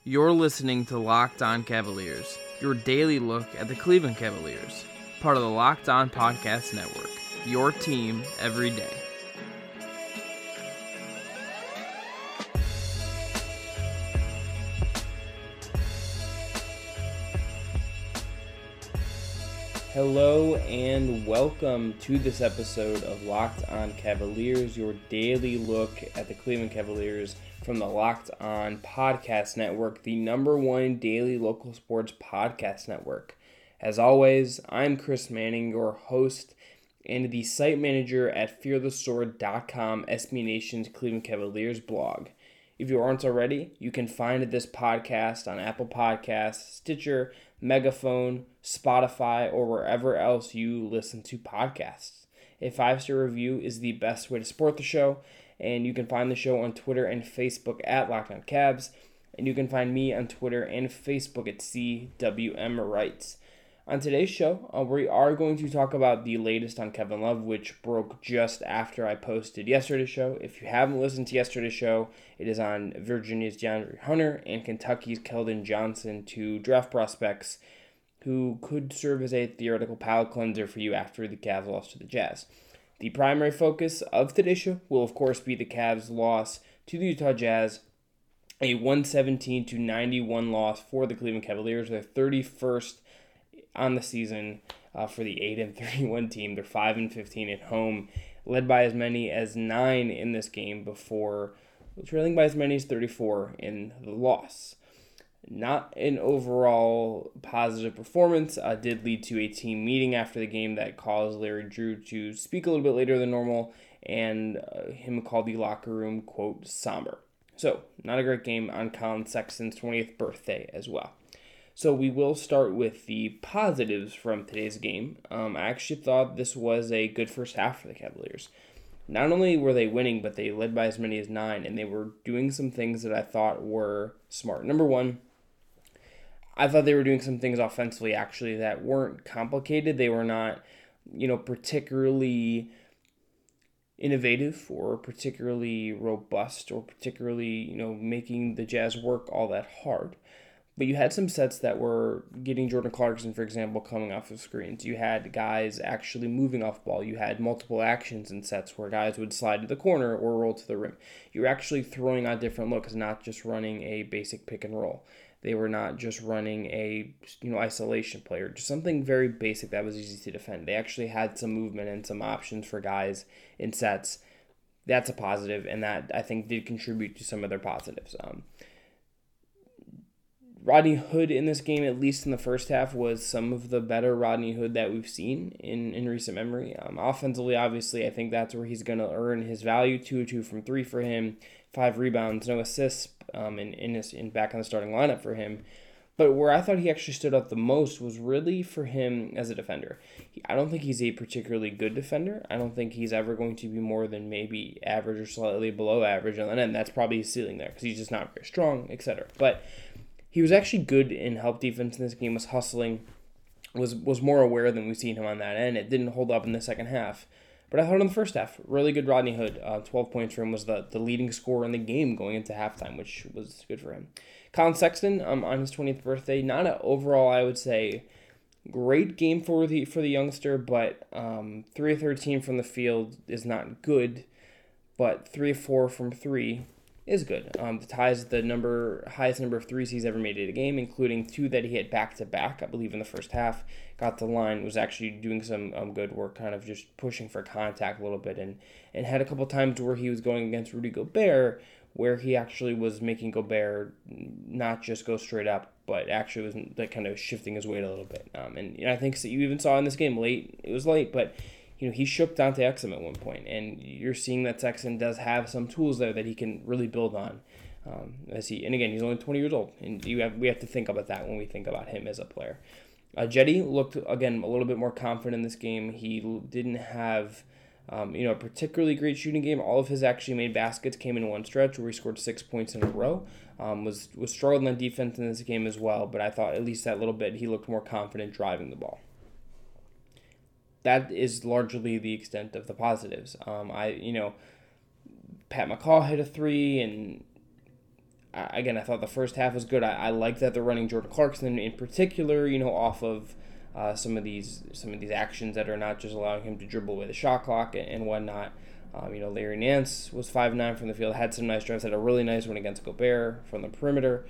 You're listening to Locked On Cavaliers, your daily look at the Cleveland Cavaliers, part of the Locked On Podcast Network, your team every day. Hello and welcome to this episode of Locked On Cavaliers, your daily look at the Cleveland Cavaliers from the Locked On Podcast Network, the number one daily local sports podcast network. As always, I'm Chris Manning, your host and the site manager at fearthesword.com, SB Nation's Cleveland Cavaliers blog. If you aren't already, you can find this podcast on Apple Podcasts, Stitcher, Megaphone, Spotify, or wherever else you listen to podcasts. A 5-star review is the best way to support the show, and you can find the show on Twitter and Facebook at Locked On Cavs, and you can find me on Twitter and Facebook at CWM Wrights. On today's show, we are going to talk about the latest on Kevin Love, which broke just after I posted yesterday's show. If you haven't listened to yesterday's show, it is on Virginia's DeAndre Hunter and Kentucky's Keldon Johnson, two draft prospects who could serve as a theoretical palate cleanser for you after the Cavs lost to the Jazz. The primary focus of today's show will, of course, be the Cavs' loss to the Utah Jazz, a 117-91 loss for the Cleveland Cavaliers, their 31st on the season for the 8-31 team. They're 5-15 at home, led by as many as 9 in this game before trailing by as many as 34 in the loss. Not an overall positive performance. Did lead to a team meeting after the game that caused Larry Drew to speak a little bit later than normal, and him call the locker room, quote, somber. So, not a great game on Colin Sexton's 20th birthday as well. So we will start with the positives from today's game. I actually thought this was a good first half for the Cavaliers. Not only were they winning, but they led by as many as 9, and they were doing some things that I thought were smart. Number one, I thought they were doing some things offensively, actually, that weren't complicated. They were not, particularly innovative or particularly robust or particularly, making the Jazz work all that hard. But you had some sets that were getting Jordan Clarkson, for example, coming off of screens. You had guys actually moving off ball. You had multiple actions in sets where guys would slide to the corner or roll to the rim. You were actually throwing out different looks, not just running a basic pick and roll. They were not just running a isolation play or just something very basic that was easy to defend. They actually had some movement and some options for guys in sets. That's a positive, and that I think did contribute to some of their positives. Rodney Hood in this game, at least in the first half, was some of the better Rodney Hood that we've seen in recent memory. Offensively, obviously, I think that's where he's going to earn his value. 2-2 from 3 for him, 5 rebounds, no assists in back on the starting lineup for him. But where I thought he actually stood out the most was really for him as a defender. I don't think he's a particularly good defender. I don't think he's ever going to be more than maybe average or slightly below average on the end. That's probably his ceiling there because he's just not very strong, etc. But he was actually good in help defense in this game, was hustling, was more aware than we've seen him on that end. It didn't hold up in the second half. But I thought in the first half, really good Rodney Hood. 12 points for him, was the leading scorer in the game going into halftime, which was good for him. Colin Sexton on his 20th birthday, not an overall, I would say, great game for the youngster, but 3 of 13 from the field is not good, but 3 of 4 from 3 is good. The ties the highest number of threes he's ever made in a game, including 2 that he hit back-to-back, I believe, in the first half. Got the line, was actually doing some good work, kind of just pushing for contact a little bit, and had a couple times where he was going against Rudy Gobert, where he actually was making Gobert not just go straight up, but actually was like kind of shifting his weight a little bit. And I think so you even saw in this game late, it was late, but he shook Dante Exum at one point, and you're seeing that Sexton does have some tools there that he can really build on. And again, he's only 20 years old, and we have to think about that when we think about him as a player. Jetty looked, again, a little bit more confident in this game. He didn't have a particularly great shooting game. All of his actually made baskets came in one stretch where he scored 6 points in a row. Was struggling on defense in this game as well, but I thought at least that little bit he looked more confident driving the ball. That is largely the extent of the positives. Pat McCaw hit a 3, and Again, I thought the first half was good. I like that they're running Jordan Clarkson in particular, off of some of these actions that are not just allowing him to dribble away the shot clock and whatnot. Larry Nance was 5-9 from the field, had some nice drives, had a really nice one against Gobert from the perimeter.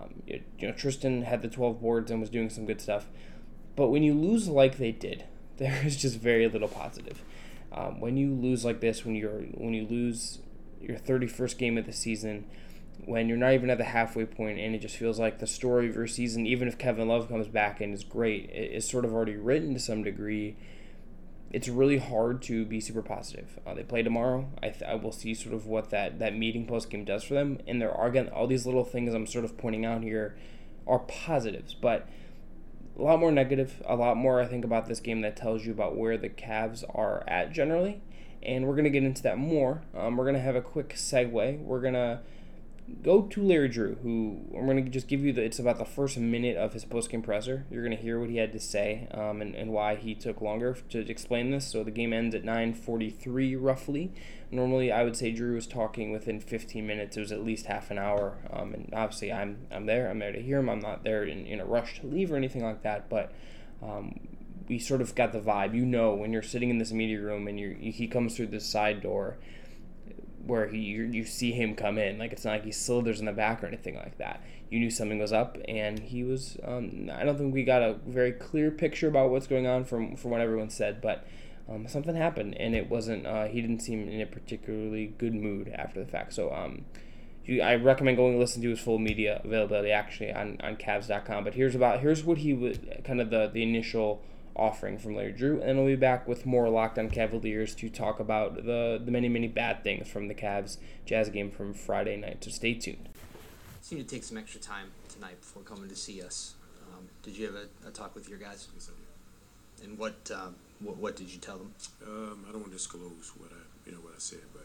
Tristan had the 12 boards and was doing some good stuff. But when you lose like they did, there is just very little positive. When you lose like this, when you lose your 31st game of the season, when you're not even at the halfway point, and it just feels like the story of your season, even if Kevin Love comes back and is great, is sort of already written to some degree. It's really hard to be super positive. They play tomorrow. I will see sort of what that meeting post-game does for them. And there are, again, all these little things I'm sort of pointing out here are positives, but a lot more negative, a lot more I think about this game that tells you about where the Cavs are at generally. And we're going to get into that more. We're going to have a quick segue. We're going to go to Larry Drew, who I'm going to just give you it's about the first minute of his post-game presser. You're going to hear what he had to say and why he took longer to explain this. So the game ends at 9:43 roughly. Normally I would say Drew was talking within 15 minutes. It was at least half an hour. And obviously I'm there. I'm there to hear him. I'm not there in a rush to leave or anything like that. But we sort of got the vibe. When you're sitting in this media room and he comes through this side door, where you see him come in. Like, it's not like he slithers in the back or anything like that. You knew something was up, and he was, I don't think we got a very clear picture about what's going on from what everyone said, but something happened, and it wasn't, he didn't seem in a particularly good mood after the fact. So I recommend going and listen to his full media availability, actually, on Cavs.com. But here's what he would, kind of the initial offering from Larry Drew, and we'll be back with more Locked On Cavaliers to talk about the many, many bad things from the Cavs Jazz game from Friday night, so stay tuned. Seemed to take some extra time tonight before coming to see us. Did you have a talk with your guys? And what did you tell them? I don't want to disclose what I said, but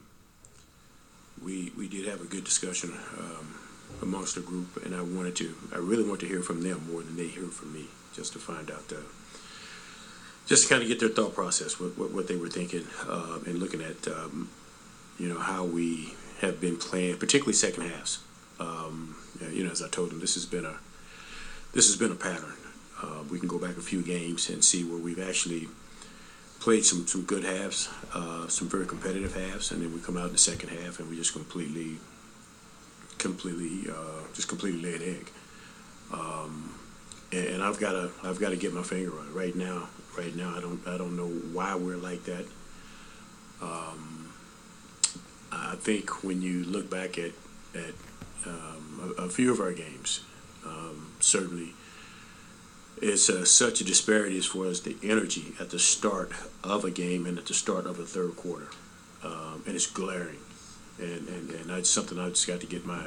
we did have a good discussion amongst the group, and I really want to hear from them more than they hear from me, just to find out just to kind of get their thought process, what they were thinking, and looking at, how we have been playing, particularly second halves. As I told them, this has been a pattern. We can go back a few games and see where we've actually played some good halves, some very competitive halves, and then we come out in the second half and we just completely lay an egg. And I've got to get my finger on it right now. I don't know why we're like that. I think when you look back at a few of our games, certainly it's such a disparity as far as the energy at the start of a game and at the start of a third quarter, and it's glaring, and that's something I've got to get my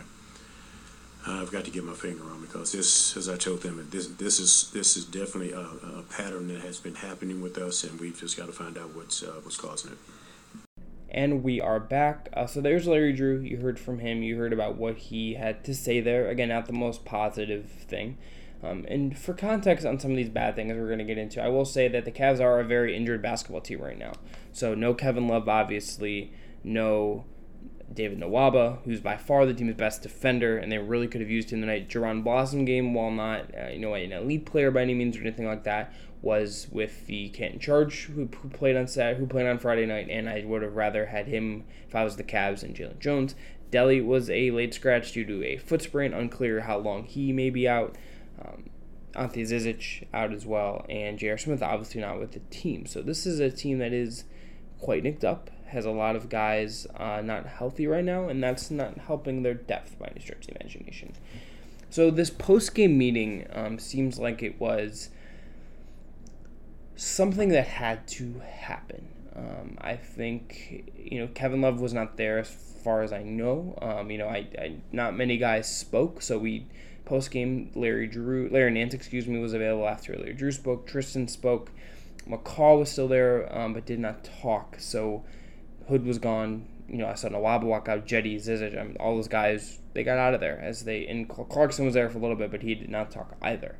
finger on, because this, as I told them, this is definitely a pattern that has been happening with us, and we've just got to find out what's causing it. And we are back. So there's Larry Drew. You heard from him. You heard about what he had to say there. Again, not the most positive thing. And for context on some of these bad things we're going to get into, I will say that the Cavs are a very injured basketball team right now. So no Kevin Love, obviously. No David Nwaba, who's by far the team's best defender, and they really could have used him tonight. Jaron Blossom game, while not an elite player by any means or anything like that, was with the Canton Charge, who played on Friday night, and I would have rather had him if I was the Cavs and Jalen Jones. Delly was a late scratch due to a foot sprain, unclear how long he may be out. Ante Zizic out as well, and J.R. Smith obviously not with the team. So this is a team that is quite nicked up, has a lot of guys not healthy right now, and that's not helping their depth by any stretch of the imagination. So this post-game meeting seems like it was something that had to happen. I think, Kevin Love was not there as far as I know. Not many guys spoke, so post-game, Larry Nance, was available after Larry Drew spoke. Tristan spoke. McCall was still there, but did not talk. So Hood was gone. I saw Nwaba walk out, Jetty, Zizic, all those guys, they got out of there. And Clarkson was there for a little bit, but he did not talk either.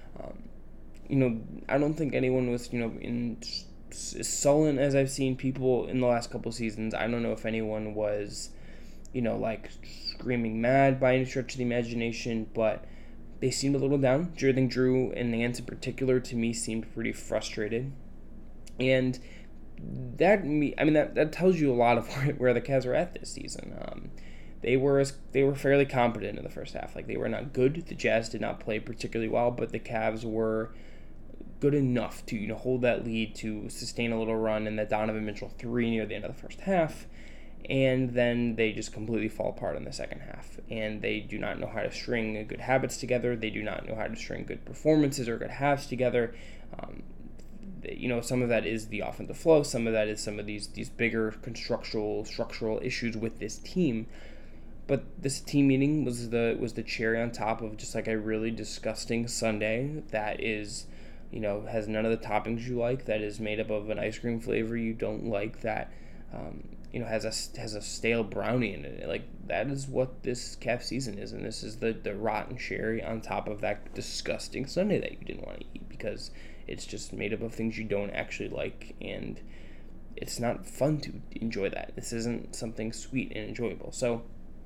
I don't think anyone was, as sullen as I've seen people in the last couple seasons. I don't know if anyone was, like screaming mad by any stretch of the imagination, but they seemed a little down. I think Drew and Nance in particular, to me, seemed pretty frustrated. And that tells you a lot of where the Cavs are at this season. They were fairly competent in the first half. Like, they were not good. The Jazz did not play particularly well, but the Cavs were good enough to hold that lead, to sustain a little run in that Donovan Mitchell 3 near the end of the first half. And then they just completely fall apart in the second half. And they do not know how to string good habits together. They do not know how to string good performances or good halves together. Some of that is the offensive flow. Some of that is some of these bigger structural issues with this team. But this team meeting was the cherry on top of just like a really disgusting sundae that is, has none of the toppings you like, that is made up of an ice cream flavor you don't like, that has a stale brownie in it. Like, that is what this Cavs season is, and this is the rotten cherry on top of that disgusting sundae that you didn't want to eat, because it's just made up of things you don't actually like, and it's not fun to enjoy that. This isn't something sweet and enjoyable. So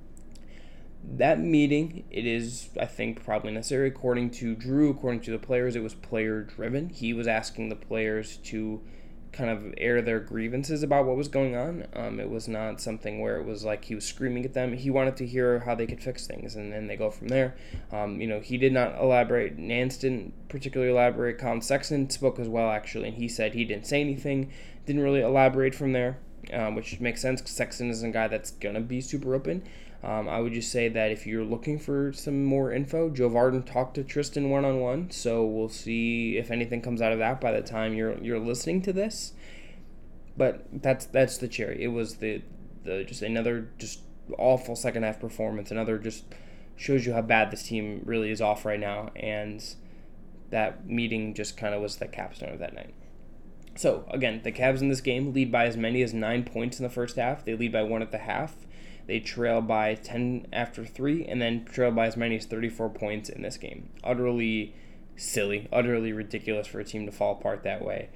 that meeting, it is, I think, probably necessary. According to Drew, according to the players, it was player-driven. He was asking the players to kind of air their grievances about what was going on. It was not something where it was like he was screaming at them. He wanted to hear how they could fix things, and then they go from there. He did not elaborate. Nance didn't particularly elaborate. Colin Sexton spoke as well, actually, and he said he didn't say anything, didn't really elaborate from there, which makes sense because Sexton isn't a guy that's going to be super open. I would just say that if you're looking for some more info, Joe Vardon talked to Tristan one-on-one, so we'll see if anything comes out of that by the time you're listening to this. But that's the cherry. It was the just another just awful second half performance. Another just shows you how bad this team really is off right now, and that meeting just kind of was the capstone of that night. So again, the Cavs in this game lead by as many as 9 points in the first half. They lead by 1 at the half. They trail by 10 after 3, and then trail by as many as 34 points in this game. Utterly silly, utterly ridiculous for a team to fall apart that way.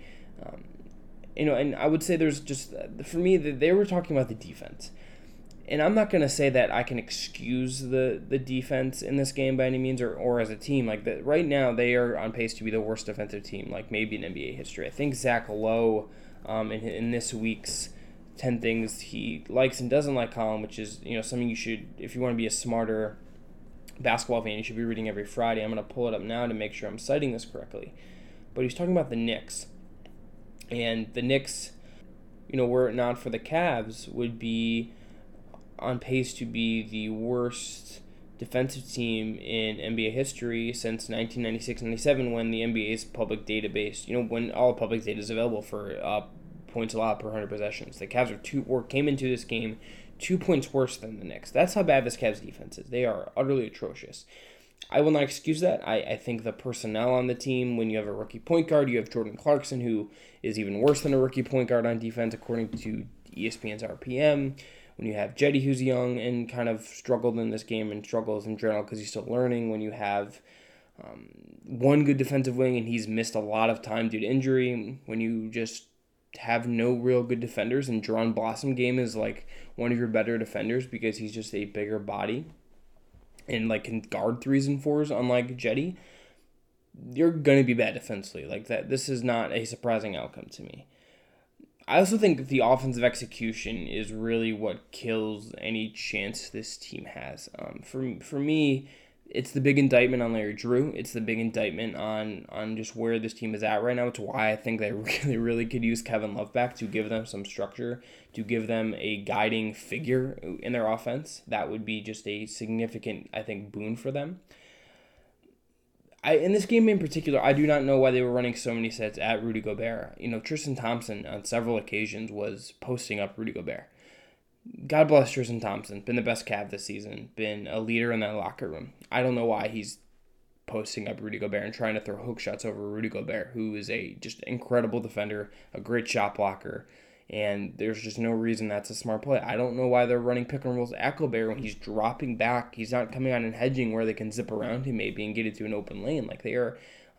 And I would say there's just, for me, they were talking about the defense. And I'm not going to say that I can excuse the defense in this game by any means, or as a team. Like, right now, they are on pace to be the worst defensive team, like maybe in NBA history. I think Zach Lowe, in this week's 10 things he likes and doesn't like column, which is something you should, if you want to be a smarter basketball fan, you should be reading every Friday. I'm going to pull it up now to make sure I'm citing this correctly. But he's talking about the Knicks. And the Knicks, were it not for the Cavs, would be on pace to be the worst defensive team in NBA history since 1996-97, when the NBA's public database, when all public data is available for points allowed per 100 possessions. The Cavs came into this game 2 points worse than the Knicks. That's how bad this Cavs defense is. They are utterly atrocious. I will not excuse that. I think the personnel on the team, when you have a rookie point guard, you have Jordan Clarkson, who is even worse than a rookie point guard on defense, according to ESPN's RPM. When you have Jetty, who's young and kind of struggled in this game and struggles in general because he's still learning. When you have one good defensive wing and he's missed a lot of time due to injury. When you just have no real good defenders, and Jerron Blossom game is like one of your better defenders because he's just a bigger body and like can guard 3s and 4s, unlike Jetty, you're going to be bad defensively. Like that, this is not a surprising outcome to me. I also think the offensive execution is really what kills any chance this team has. For me, it's the big indictment on Larry Drew. It's the big indictment on just where this team is at right now. It's why I think they really, really could use Kevin Love back to give them some structure, to give them a guiding figure in their offense. That would be just a significant, I think, boon for them. In this game in particular, I do not know why they were running so many sets at Rudy Gobert. Tristan Thompson on several occasions was posting up Rudy Gobert. God bless Tristan Thompson. Been the best Cav this season. Been a leader in that locker room. I don't know why he's posting up Rudy Gobert and trying to throw hook shots over Rudy Gobert, who is a just incredible defender, a great shot blocker, and there's just no reason that's a smart play. I don't know why they're running pick and rolls at Gobert when he's dropping back. He's not coming out and hedging where they can zip around him maybe and get into an open lane. Like they are,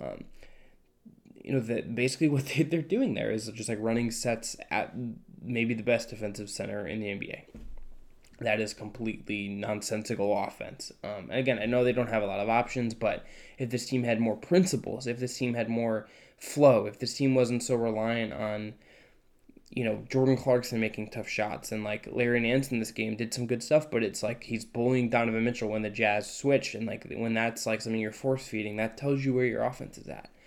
basically what they're doing there is just like running sets at maybe the best defensive center in the NBA. that is completely nonsensical offense. And again, I know they don't have a lot of options, but if this team had more principles, if this team had more flow, if this team wasn't so reliant on, Jordan Clarkson making tough shots, and like Larry Nance in this game did some good stuff, but it's like he's bullying Donovan Mitchell when the Jazz switch, and like when that's like something you're force feeding, that tells you where your offense is at.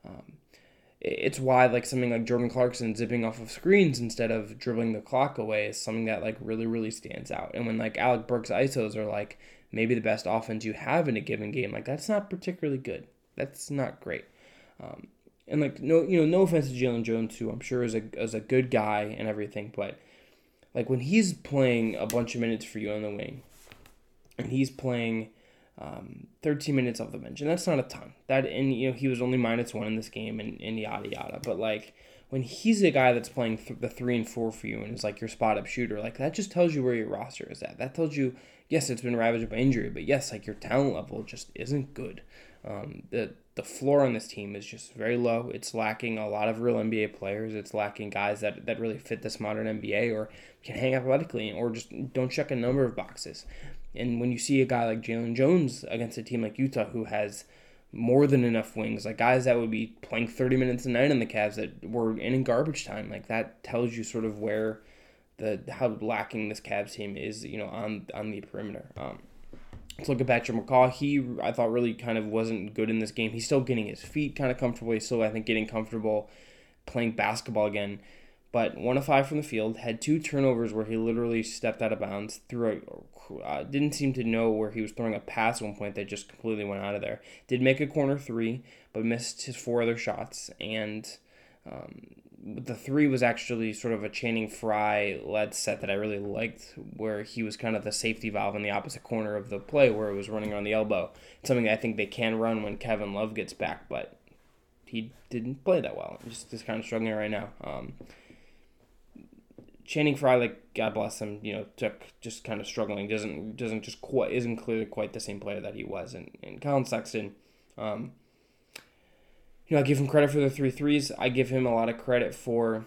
It's why like something like Jordan Clarkson zipping off of screens instead of dribbling the clock away is something that like really, really stands out. And when like Alec Burks ISOs are like maybe the best offense you have in a given game, like that's not particularly good. That's not great. And like no offense to Jalen Jones, who I'm sure is a good guy and everything, but like when he's playing a bunch of minutes for you on the wing, and he's playing 13 minutes off the bench, and that's not a ton. He was only -1 in this game, and yada yada. But like when he's a guy that's playing the 3 and 4 for you and is like your spot up shooter, like that just tells you where your roster is at. That tells you, yes, it's been ravaged by injury, but yes, like your talent level just isn't good. The floor on this team is just very low. It's lacking a lot of real NBA players. It's lacking guys that really fit this modern NBA or can hang athletically or just don't check a number of boxes. And when you see a guy like Jalen Jones against a team like Utah who has more than enough wings, like guys that would be playing 30 minutes a night on the Cavs that were in garbage time, like that tells you sort of where how lacking this Cavs team is, on the perimeter. Let's look at Patrick McCaw. I thought really kind of wasn't good in this game. He's still getting his feet kind of comfortable. He's still, I think, getting comfortable playing basketball again. But 1 of 5 from the field, had 2 turnovers where he literally stepped out of bounds, didn't seem to know where he was throwing a pass at one point that just completely went out of there. Did make a corner 3, but missed his 4 other shots. And the 3 was actually sort of a Channing Frye-led set that I really liked, where he was kind of the safety valve in the opposite corner of the play where it was running on the elbow. It's something that I think they can run when Kevin Love gets back, but he didn't play that well. Just kind of struggling right now. Channing Frye, like God bless him, just kind of struggling. Isn't clearly quite the same player that he was. And Colin Sexton, I give him credit for the 3 threes. I give him a lot of credit for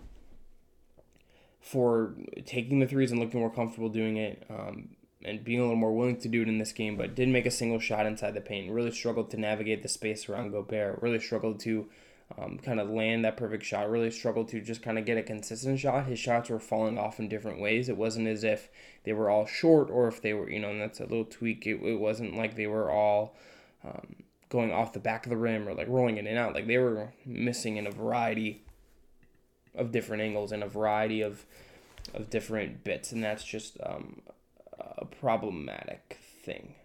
taking the threes and looking more comfortable doing it, and being a little more willing to do it in this game. But didn't make a single shot inside the paint. Really struggled to navigate the space around Gobert. Really struggled to kind of land that perfect shot, really struggled to just kind of get a consistent shot. His shots were falling off in different ways. It wasn't as if they were all short or if they were, and that's a little tweak. It wasn't like they were all going off the back of the rim or like rolling in and out. Like they were missing in a variety of different angles and a variety of different bits, and that's just a problematic thing.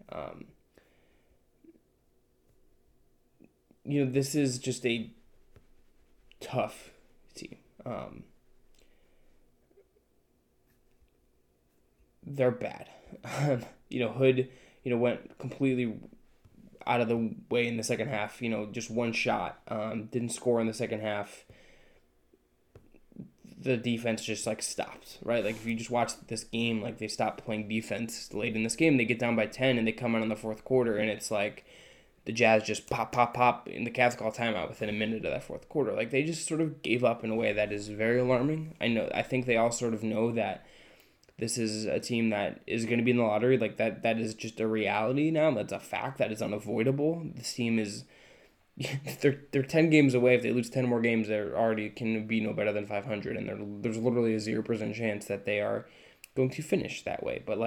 This is just a tough team. They're bad. Hood, went completely out of the way in the second half. Just one shot. Didn't score in the second half. The defense just stopped, right? Like if you just watch this game, like they stopped playing defense late in this game. They get down by 10 and they come out in the fourth quarter, and it's like the Jazz just pop, and the Cavs call timeout within a minute of that fourth quarter. Like, they just sort of gave up in a way that is very alarming. I think they all sort of know that this is a team that is going to be in the lottery. Like, that is just a reality now. That's a fact. That is unavoidable. This team is... They're 10 games away. If they lose 10 more games, they already can be no better than 500, and there's literally a 0% chance that they are going to finish that way. But,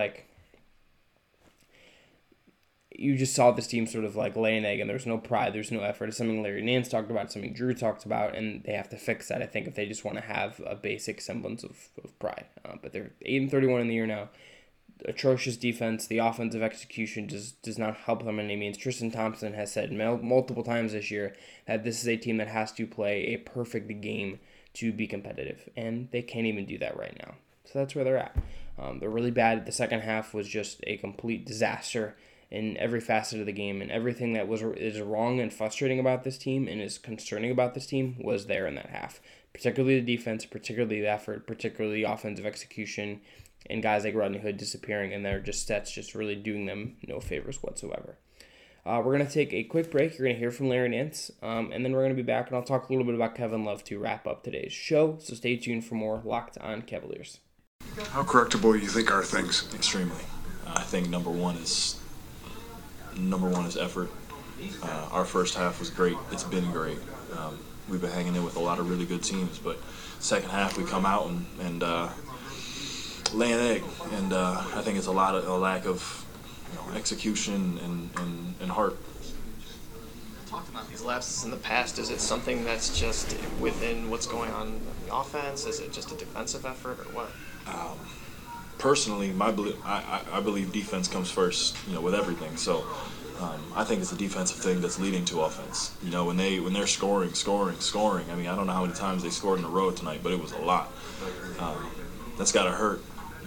you just saw this team sort of lay an egg, and there's no pride, there's no effort. It's something Larry Nance talked about, it's something Drew talked about, and they have to fix that, I think, if they just want to have a basic semblance of pride. But they're 8-31 in the year now. Atrocious defense. The offensive execution does not help them in any means. Tristan Thompson has said multiple times this year that this is a team that has to play a perfect game to be competitive, and they can't even do that right now. So that's where they're at. They're really bad. The second half was just a complete disaster in every facet of the game, and everything that is wrong and frustrating about this team and is concerning about this team was there in that half. Particularly the defense, particularly the effort, particularly the offensive execution, and guys like Rodney Hood disappearing, and their stats just really doing them no favors whatsoever. We're going to take a quick break. You're going to hear from Larry Nance, and then we're going to be back, and I'll talk a little bit about Kevin Love to wrap up today's show. So stay tuned for more Locked On Cavaliers. How correctable you think are things? Extremely. I think number one is effort. Our first half was great. It's been great. We've been hanging in with a lot of really good teams, but second half we come out and lay an egg, and I think it's a lack of execution and heart. Talked about these lapses in the past. Is it something that's just within what's going on in the offense? Is it just a defensive effort or what? Personally, I believe defense comes first, with everything. So I think it's a defensive thing that's leading to offense. When they're scoring. I mean, I don't know how many times they scored in a row tonight, but it was a lot. That's got to hurt,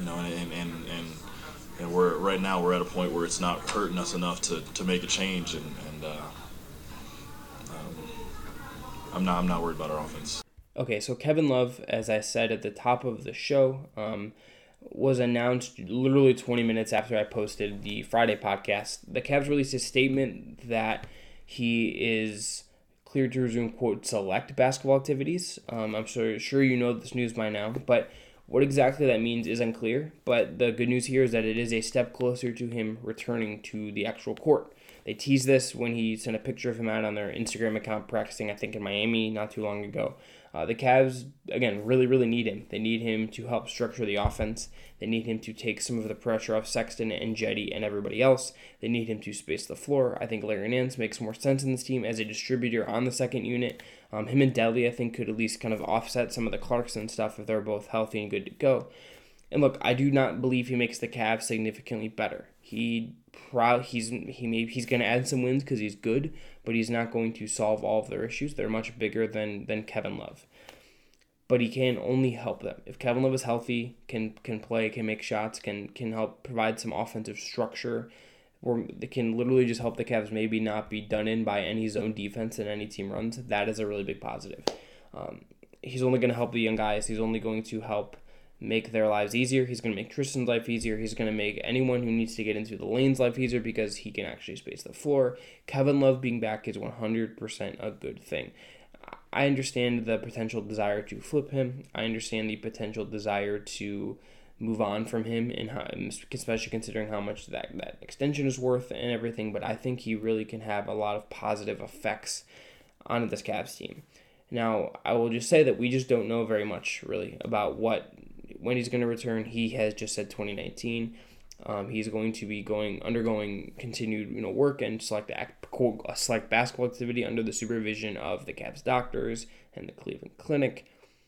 and we're at a point where it's not hurting us enough to make a change, and I'm not worried about our offense. Okay, so Kevin Love, as I said at the top of the show, was announced literally 20 minutes after I posted the Friday podcast. The Cavs released a statement that he is cleared to resume, quote, select basketball activities. I'm sure you know this news by now, but what exactly that means is unclear. But the good news here is that it is a step closer to him returning to the actual court. They teased this when he sent a picture of him out on their Instagram account practicing, I think, in Miami not too long ago. The Cavs, again, really, really need him. They need him to help structure the offense. They need him to take some of the pressure off Sexton and Jetty and everybody else. They need him to space the floor. I think Larry Nance makes more sense in this team as a distributor on the second unit. Him and Deli, I think, could at least kind of offset some of the Clarkson stuff if they're both healthy and good to go. And look, I do not believe he makes the Cavs significantly better. He's going to add some wins because he's good, but he's not going to solve all of their issues. They're much bigger than Kevin Love. But he can only help them. If Kevin Love is healthy, can play, can make shots, can help provide some offensive structure, or they can literally just help the Cavs maybe not be done in by any zone defense that any team runs, that is a really big positive. He's only going to help the young guys. He's only going to help make their lives easier. He's going to make Tristan's life easier. He's going to make anyone who needs to get into the lane's life easier because he can actually space the floor. Kevin Love being back is 100% a good thing. I understand the potential desire to flip him. I understand the potential desire to move on from him, and especially considering how much that extension is worth and everything, but I think he really can have a lot of positive effects on this Cavs team. Now, I will just say that we just don't know very much, really, about when he's going to return. He has just said 2019. He's going to be undergoing continued work and select basketball activity under the supervision of the Cavs doctors and the Cleveland Clinic.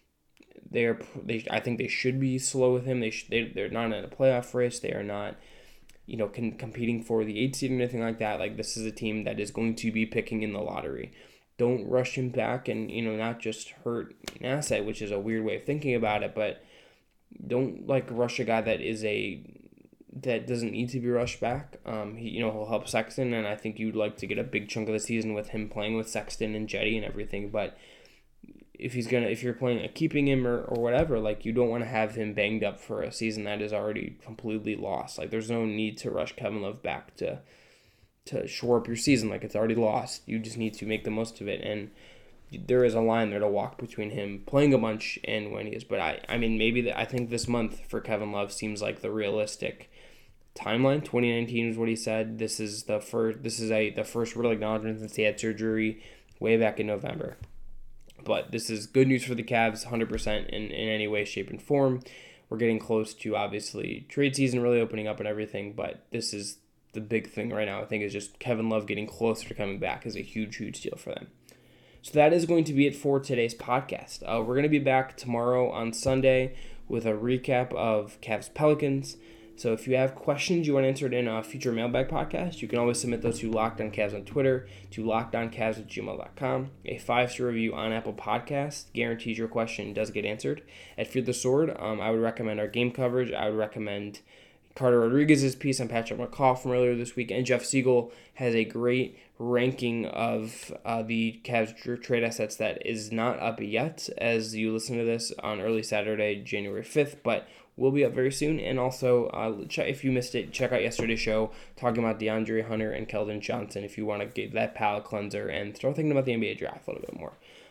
I think they should be slow with him. They're not in a playoff race. They are not competing for the 8th seed or anything like that. Like, this is a team that is going to be picking in the lottery. Don't rush him back and not just hurt an asset, which is a weird way of thinking about it, but don't rush a guy that doesn't need to be rushed back. He'll help Sexton, and I think you'd like to get a big chunk of the season with him playing with Sexton and Jetty and everything. But if you're playing keeping him or whatever, you don't want to have him banged up for a season that is already completely lost. There's no need to rush Kevin Love back to shore up your season. It's already lost. You just need to make the most of it, and there is a line there to walk between him playing a bunch and when he is. But I think this month for Kevin Love seems like the realistic timeline. 2019 is what he said. This is the first real acknowledgement since he had surgery way back in November. But this is good news for the Cavs, 100% in any way, shape, and form. We're getting close to, obviously, trade season really opening up and everything, but this is the big thing right now, I think, is just Kevin Love getting closer to coming back is a huge, huge deal for them. So that is going to be it for today's podcast. We're going to be back tomorrow on Sunday with a recap of Cavs Pelicans. So if you have questions you want answered in a future mailbag podcast, you can always submit those to Locked On Cavs on Twitter, to lockedoncavs@gmail.com. A 5-star review on Apple Podcasts guarantees your question does get answered. At Fear the Sword, I would recommend our game coverage. I would recommend Carter Rodriguez's piece on Patrick McCaw from earlier this week, and Jeff Siegel has a great ranking of the Cavs trade assets that is not up yet as you listen to this on early Saturday, January 5th, but will be up very soon. And also, if you missed it, check out yesterday's show talking about DeAndre Hunter and Keldon Johnson if you want to get that palate cleanser and start thinking about the NBA draft a little bit more.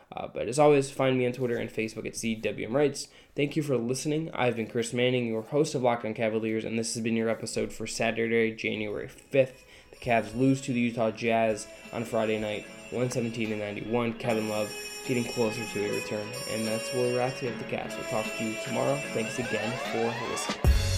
But as always, find me on Twitter and Facebook at CWMWrites. Thank you for listening. I've been Chris Manning, your host of Locked On Cavaliers, and this has been your episode for Saturday, January 5th. The Cavs lose to the Utah Jazz on Friday night, 117-91. Kevin Love getting closer to a return, and that's where we're at here at the Cavs. We'll talk to you tomorrow. Thanks again for listening.